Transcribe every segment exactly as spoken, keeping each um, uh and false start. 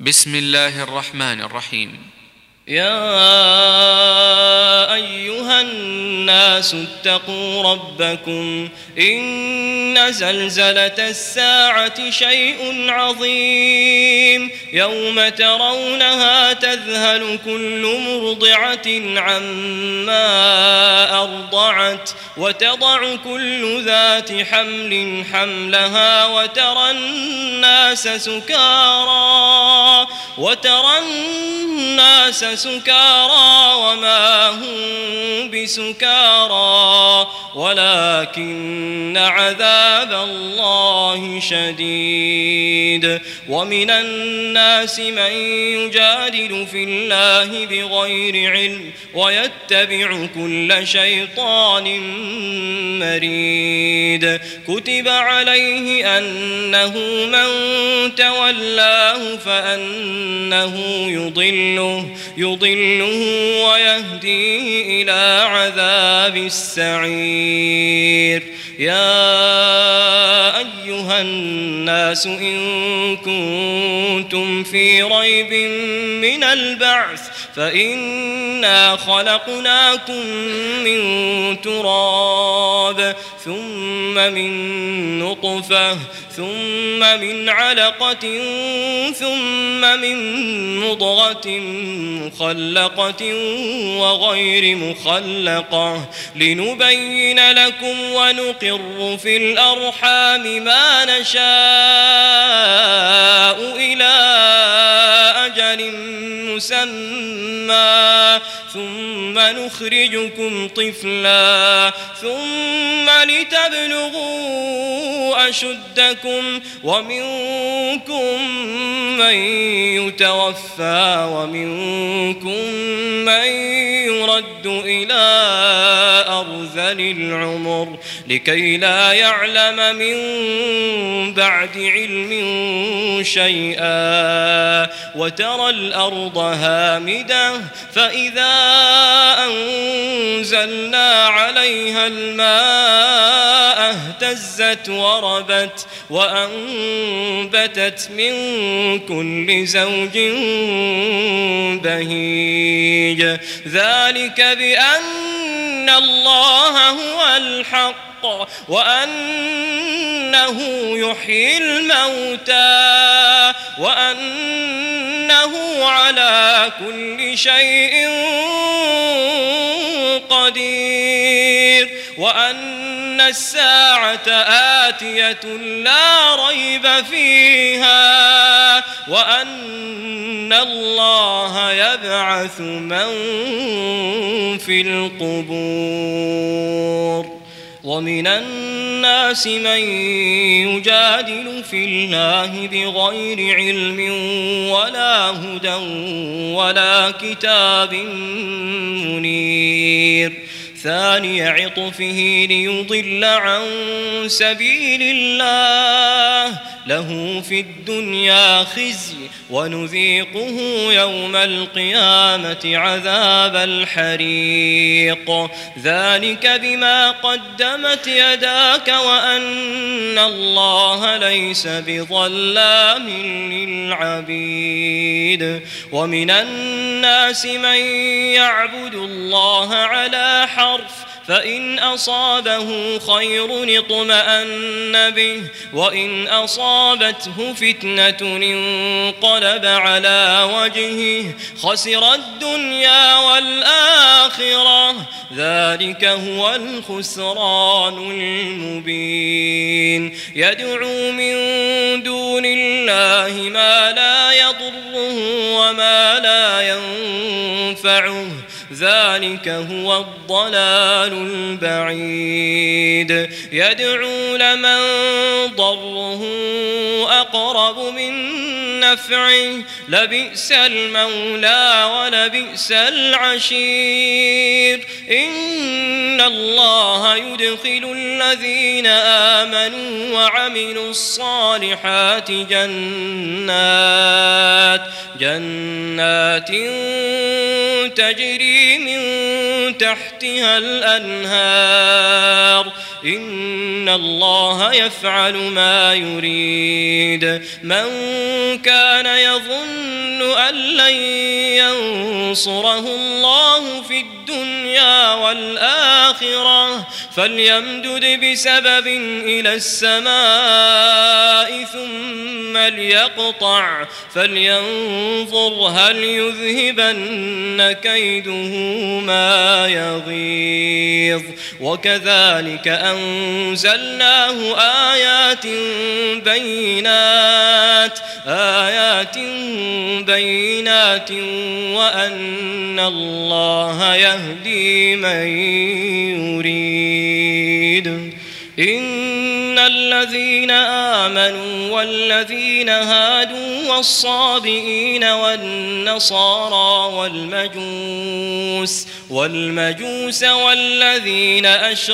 بسم الله الرحمن الرحيم. يا أيها الناس اتقوا ربكم إن زلزلة الساعة شيء عظيم يوم ترونها تذهل كل مرضعة عما أرضعت وتضع كل ذات حمل حملها وترى الناس سكارى وترى الناس سكارى وما هم بسكارى ولكن عذاب الله شديد. ومن الناس من يجادل في الله بغير علم ويتبع كل شيطان مريد. كتب عليه أنه من تولاه فأنه يضله يضله ويهديه إلى عذاب السعير. يا أيها الناس إن كنتم في ريب من البعث فإنا خلقناكم من تراب ثم من نطفة ثم من علقة ثم من مضغة مخلقة وغير مخلقة لنبين لكم ونقر في الأرحام ما نشاء إلى أجل مسمى ثم نخرجكم طفلا ثم لتبلغوا أشدكم ومنكم من يتوفى ومنكم من يرد إلى أرذل العمر لكي لا يعلم من بعد علم شيئا. وترى الأرض هامدة فإذا أنزلنا عليها الماء اهتزت وربت وأنبتت من كل زوج بهيج. ذلك بأن الله هو الحق وأنه يحيي الموتى وأنه على كل شيء قدير وأن الساعة آتية لا ريب فيها وأن الله يبعث من في القبور. ومن الناس من يجادل في الله بغير علم ولا هدى ولا كتاب منير. ثاني عطفه ليضل عن سبيل الله له في الدنيا خزي ونذيقه يوم القيامة عذاب الحريق. ذلك بما قدمت يداك وأن الله ليس بظلام للعبيد. ومن الناس من يعبد الله على حرف فإن أصابه خير اطمأن به وإن أصابته فتنة انقلب على وجهه خسر الدنيا والآخرة ذلك هو الخسران المبين. يدعو من دون الله ما لا يضره وما لا ينفعه ذلك هو الضلال البعيد. يدعو لمن ضره أقرب من نفعه لبئس المولى ولبئس العشير. إن الله يدخل الذين آمنوا وعملوا الصالحات جنات جنات تجري من تحتها الأنهار إن الله يفعل ما يريد. من كان يظن أن لن ينصره الله في الدنيا والآخرة فليمدد بسبب إلى السماء ثم ليقطع فلينظر هل يذهبن كيده ما يغيظ وكذلك أنزلناه آيات بينات آيات بينات وأن الله يهدي من يريد. إن الذين آمنوا والذين هادوا والصابئين والنصارى والمجوس والمجوس والذين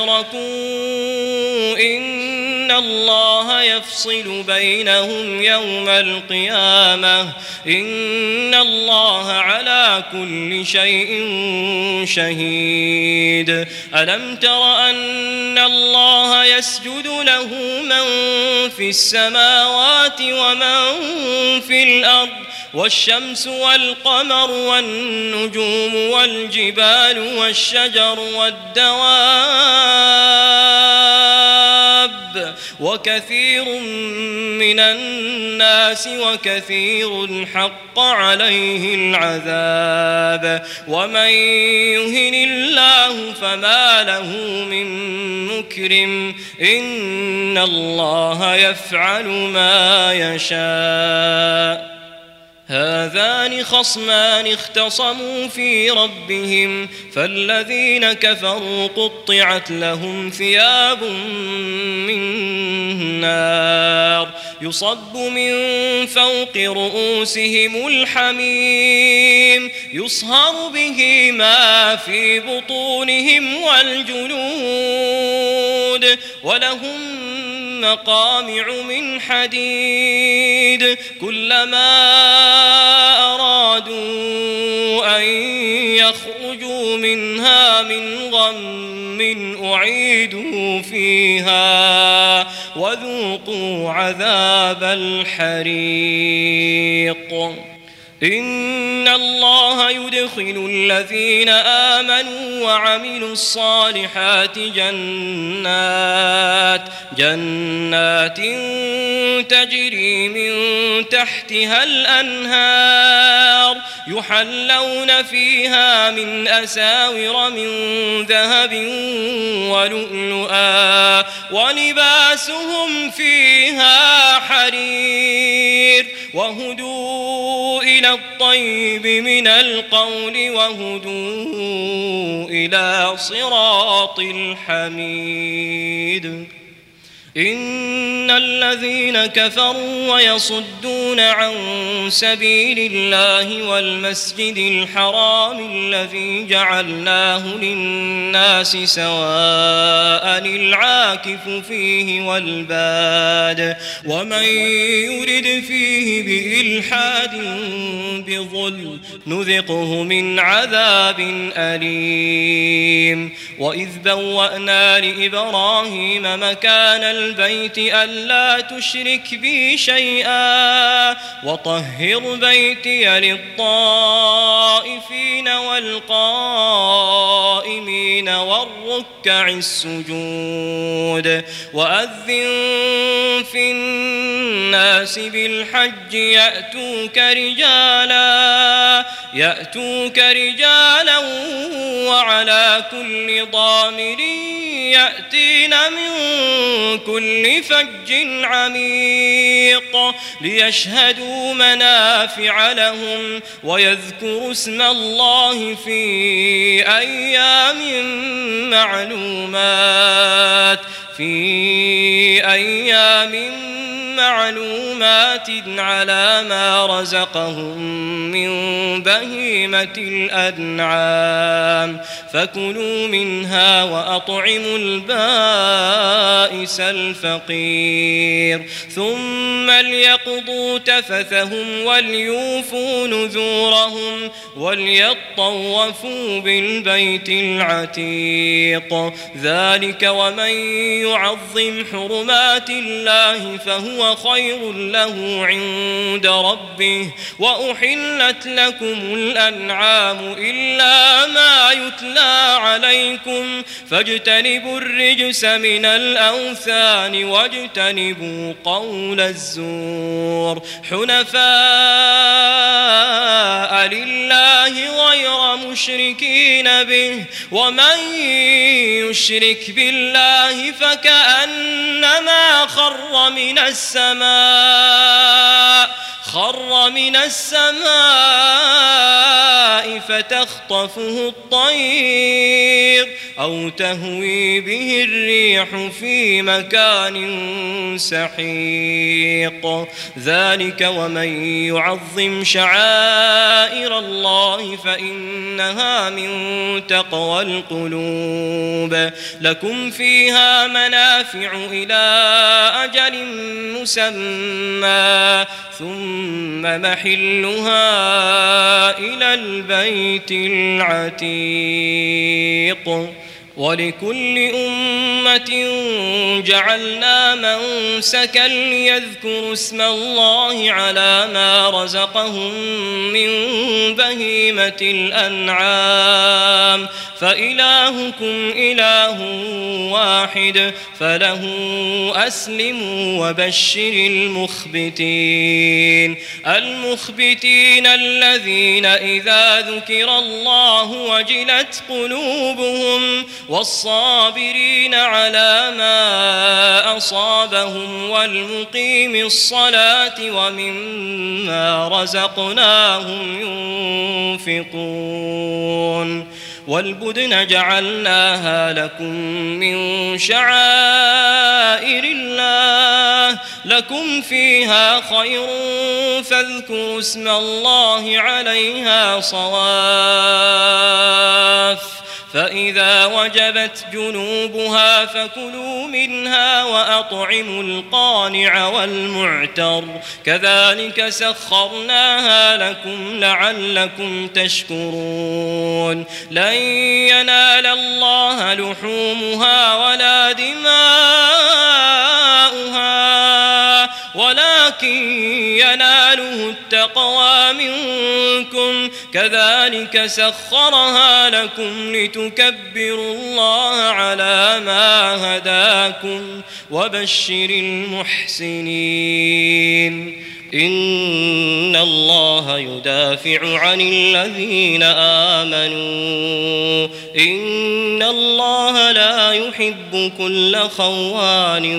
أشركوا إن الله يفصل بينهم يوم القيامة إن الله على كل شيء شهيد. ألم تر أن الله يسجد له من في السماوات ومن في الأرض والشمس والقمر والنجوم والجبال والشجر والدواب وكثير من الناس وكثير حق عليه العذاب ومن يهن الله فما له من مكرم إن الله يفعل ما يشاء. هذان خصمان اختصموا في ربهم فالذين كفروا قطعت لهم ثياب من نار يصب من فوق رؤوسهم الحميم يصهر به ما في بطونهم والجلود ولهم مقامع من حديد كلما أرادوا أن يخرجوا منها من غم أعيدوا فيها وذوقوا عذاب الحريق. إن الله يدخل الذين آمنوا وعملوا الصالحات جنات جنات تجري من تحتها الأنهار يحلون فيها من أساور من ذهب ولؤلؤا ولباسهم فيها حرير وهدوا إلى الطيب من القول وهدوا إلى صراط الحميد. إن الذين كفروا ويصدون عن سبيل الله والمسجد الحرام الذي جعلناه للناس سواء العاكف فيه والباد ومن يرد فيه بإلحاد بظلم نذقه من عذاب أليم. وإذ بوأنا لإبراهيم مكان البيت ألا تشرك بي شيئا وطهر بيتي للطائفين والقائمين والركع السجود وأذن في الناس بالحج يأتوك رجالا يأتوك رجالا وعلى كل ضامر يأتين من كل فج عميق ليشهدوا منافع لهم ويذكروا اسم الله في أيام معلومات في أيام معلومات على ما رزقهم من بهيمة الأنعام فكلوا منها وأطعموا البائس الفقير ثم ليقضوا تفثهم وليوفوا نذورهم وليطوفوا بالبيت العتيق ذلك ومن يعظم حرمات الله فهو فهو خير له عند ربه وأحلت لكم الأنعام إلا ما يتلى عليكم فاجتنبوا الرجس من الأوثان واجتنبوا قول الزور حنفاء لله غير مشركين به ومن يشرك بالله فكأنما خر من السماء خر من السماء فتخطفه الطير أو تهوي به الريح في مكان سحيق ذلك ومن يعظم شعائر الله فإنها من تقوى القلوب لكم فيها منافع إلى أجل مسمى ثم محلها إلى البيت العتيق ولكل أمة جعلنا منسكا ليذكروا اسم الله على ما رزقهم من بهيمة الأنعام فإلهكم إله واحد فله أسلموا وبشر المخبتين المخبتين الذين إذا ذكر الله وجلت قلوبهم والصابرين على ما أصابهم والمقيم الصلاة ومما رزقناهم ينفقون والبدن جعلناها لكم من شعائر الله لكم فيها خير فاذكروا اسم الله عليها صواف فإذا وجبت جنوبها فكلوا منها وأطعموا القانع والمعتر كذلك سخرناها لكم لعلكم تشكرون لن ينال الله لحومها ولا دماؤها ولكن يناله التقوى منكم كذلك سخرها لكم لتكبروا الله على ما هداكم وبشر المحسنين إن الله يدافع عن الذين آمنوا إن الله لا يحب كل خوان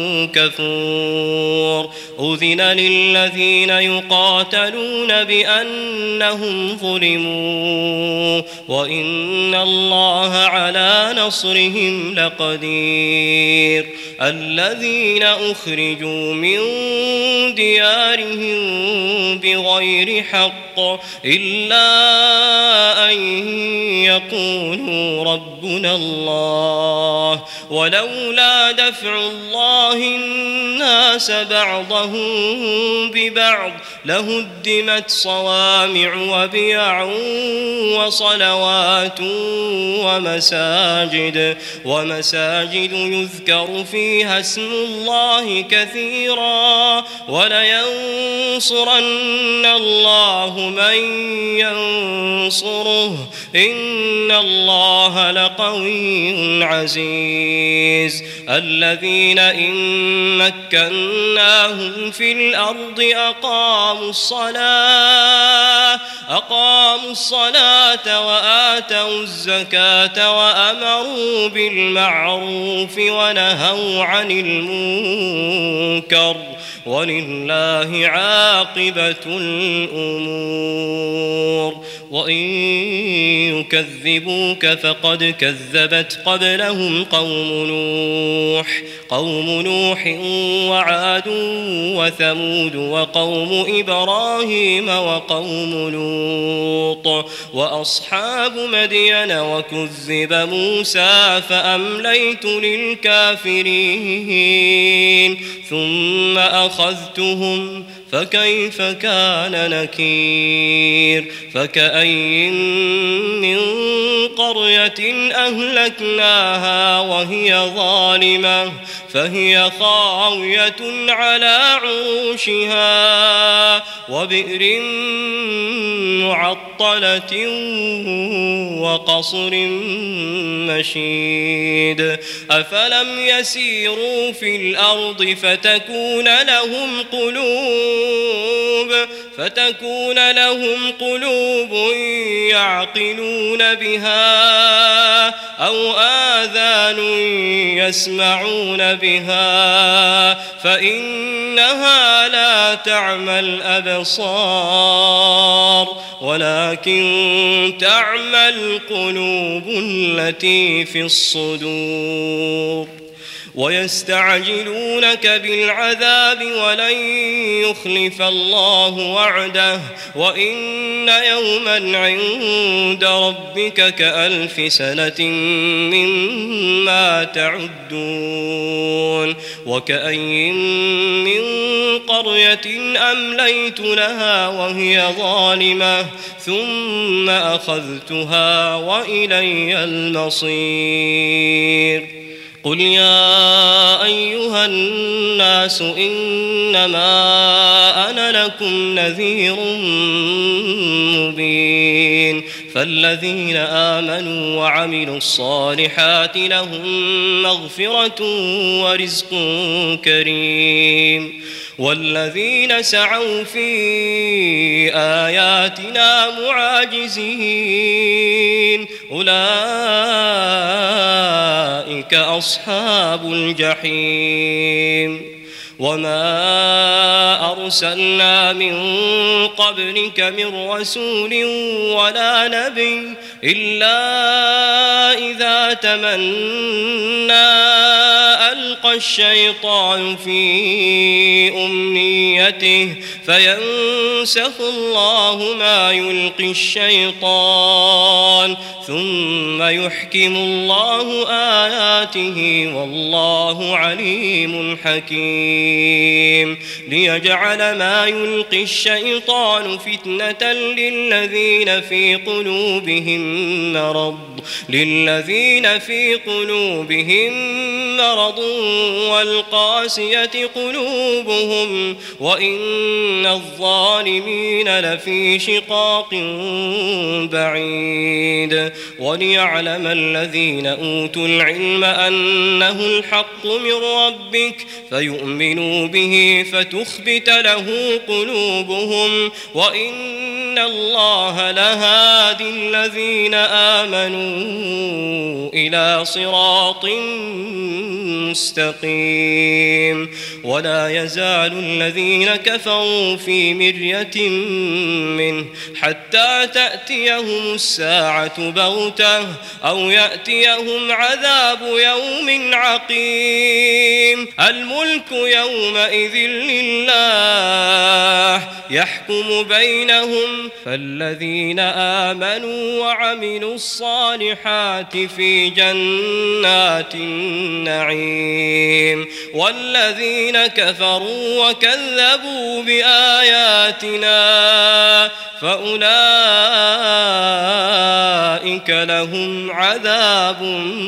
كفور أذن للذين يقاتلون بأنهم ظلموا وإن الله على نصرهم لقدير الذين أخرجوا من ديارهم بغير حق إلا أن يقولوا ربنا الله ولولا دفع الله الناس بعضهم ببعض لهدمت صوامع وبيع وصلوات ومساجد ومساجد يذكر فيها اسم الله كثيرا ولينصرن الله من ينصره إن الله لقوي عزيز الذين إن مكناهم في الأرض أقاموا الصلاة أقاموا الصلاة وآتوا الزكاة وأمروا بالمعروف ونهوا عن المنكر ولله عاقبة الأمور وإن يكذبوك فقد كذبت قبلهم قوم نوح قوم نوح وعاد وثمود وقوم إبراهيم وقوم لوط وأصحاب مدين وكذب موسى فأمليت للكافرين ثم أخذتهم فكيف كان نكير فكأي من قرية أهلكناها وهي ظالمة فهي خاوية على عروشها وبئر معطلة وقصر مشيد أفلم يسيروا في الأرض فتكون لهم قلوب فتكون لهم قلوب يعقلون بها أو آذان يسمعون بها فإنها لا تعمى الأبصار ولكن تعمى القلوب التي في الصدور ويستعجلونك بالعذاب ولن يخلف الله وعده وإن يوما عند ربك كألف سنة مما تعدون وكأي من قرية أمليت لها وهي ظالمة ثم أخذتها وإلي المصير قل يا أيها الناس إنما أنا لكم نذير مبين فالذين آمنوا وعملوا الصالحات لهم مغفرة ورزق كريم والذين سعوا في آياتنا معاجزين أولئك أصحاب الجحيم وما أرسلنا من قبلك من رسول ولا نبي إلا إذا تمنى ألقى الشيطان في أمنيته فينسخ الله ما يلقي الشيطان ثم يحكم الله آياته والله عليم حكيم ليجعل ما يلقي الشيطان فتنة للذين في قلوبهم مرض للذين في قلوبهم مرض والقاسية قلوبهم وإن الظالمين لفي شقاق بعيد وليعلم الذين أوتوا العلم أنه الحق من ربك فيؤمنوا به فتخبت له قلوبهم وإن الله لهادي الذين آمنوا إلى صراط مستقيم ولا يزال الذين كفروا في مرية منه حتى تأتيهم الساعة بغتة أو يأتيهم عذاب يوم عقيم الملك يومئذ لله يحكم بينهم فالذين آمنوا وعملوا الصالحات في جنات النعيم والذين كفروا وكذبوا بآياتنا فأولئك لهم عذاب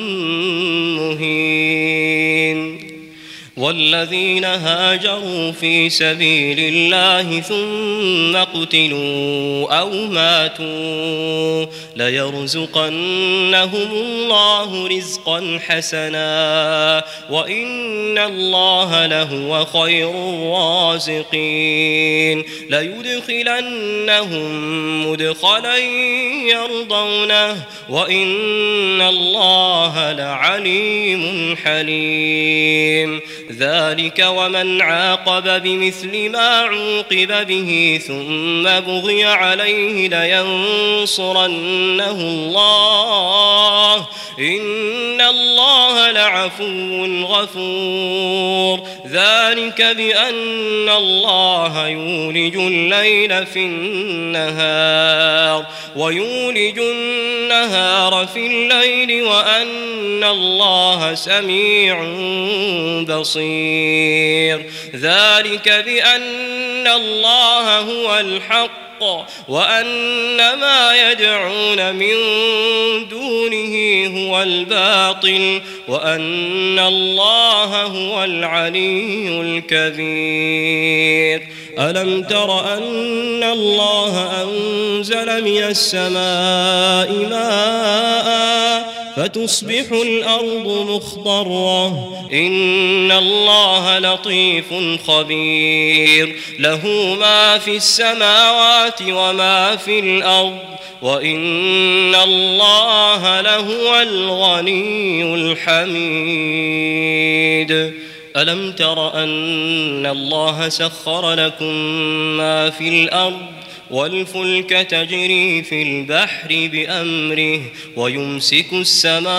مهين والذين هاجروا في سبيل الله ثم قتلوا أو ماتوا ليرزقنهم الله رزقا حسنا وإن الله لهو خير الرازقين ليدخلنهم مدخلا يرضونه وإن الله لعليم حليم ذلك ومن عاقب بمثل ما عوقب به ثم بغي عليه لينصرنه الله إن الله لعفو غفور ذلك بأن الله يولج الليل في النهار ويولج النهار في الليل وأن الله سميع بصير ذلك بأن الله هو الحق وأن ما يدعون من دونه هو الباطل وأن الله هو العلي الكبير ألم تر أن الله أنزل من السماء ماء فتصبح الأرض مخضرة إن الله لطيف خبير له ما في السماوات وما في الأرض وإن الله لهو الغني الحميد ألم تر أن الله سخر لكم ما في الأرض والفلك تجري في البحر بأمره ويمسك السماء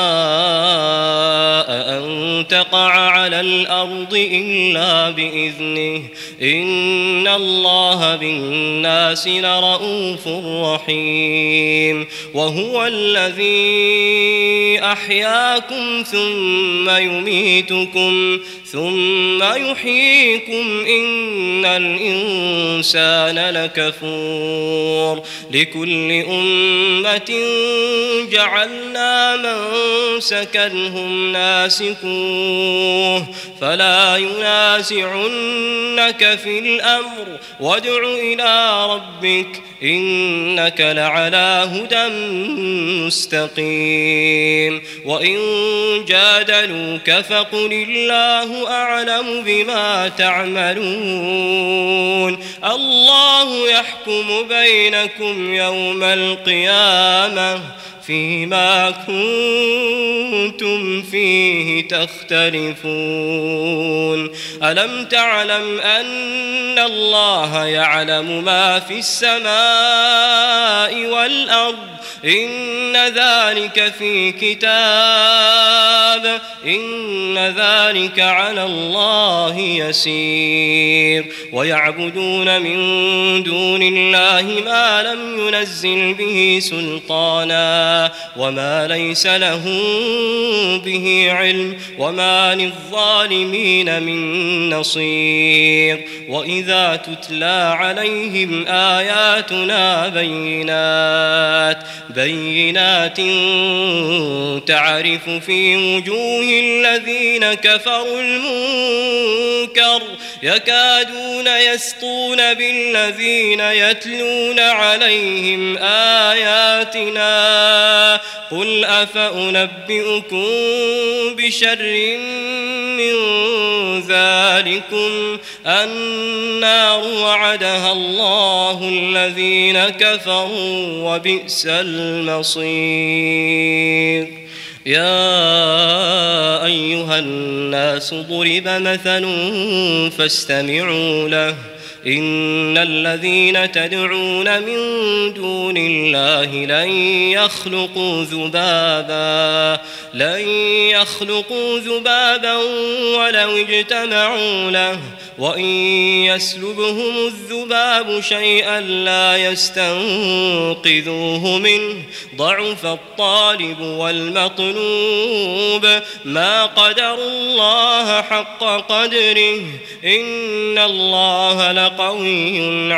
أن تقع على الأرض إلا بإذنه إن الله بالناس لرؤوف رحيم وهو الذي أحياكم ثم يميتكم ثم يحييكم إن الإنسان لكفور لكل أمة جعلنا منسكا هم ناسكوه فلا ينازعنك في الأمر وادع إلى ربك إنك لعلى هدى مستقيم وإن جادلوك فقل الله أعلم بما تعملون الله يحكم بينكم يوم القيامة فيما كنتم فيه تختلفون ألم تعلم أن الله يعلم ما في السماء والأرض إن ذلك في كتاب إن ذلك على الله يسير ويعبدون من دون الله ما لم ينزل به سلطانا وما ليس له به علم وما للظالمين من نصير وإذا تتلى عليهم آياتنا بينات بينات تعرف في وجوه الذين كفروا المنكر يكادون يسطون بالذين يتلون عليهم آياتنا قل أفأنبئكم بشر من ذلكم النار وعدها الله الذين كفروا وبئس المصير يا أيها الناس ضرب مثل فاستمعوا له إن الذين تدعون من دون الله لن يخلقوا ذبابا لن يخلقوا ذبابا ولو اجتمعوا له وإن يسلبهم الذباب شيئا لا يستنقذوه منه ضعف الطالب والمطلوب ما قدروا الله حق قدره إن الله لقوي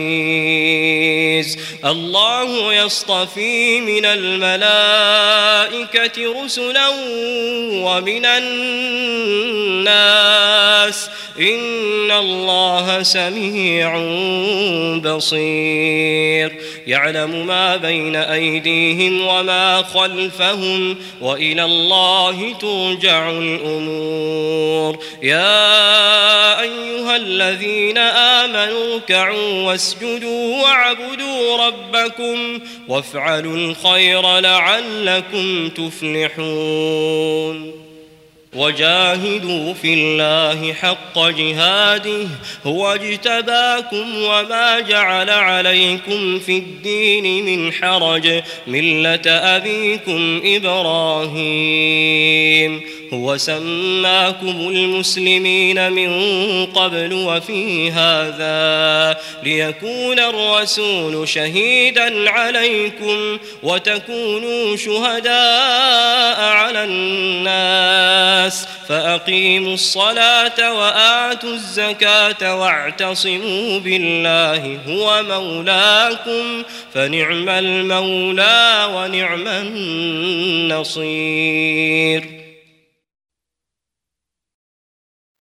عزيز الله يصطفي من الملائكة رسلا ومن الناس إن الله سميع بصير يعلم ما بين أيديهم وما خلفهم وإلى الله ترجع الأمور يا أيها الذين آمنوا اركعوا واسجدوا واعبدوا ربكم وافعلوا الخير لعلكم تفلحون وجاهدوا في الله حق جهاده هو اجتباكم وما جعل عليكم في الدين من حرج ملة أبيكم إبراهيم هو سماكم المسلمين من قبل وفي هذا ليكون الرسول شهيدا عليكم وتكونوا شهداء على الناس فأقيموا الصلاة وآتوا الزكاة واعتصموا بالله هو مولاكم فنعم المولى ونعم النصير.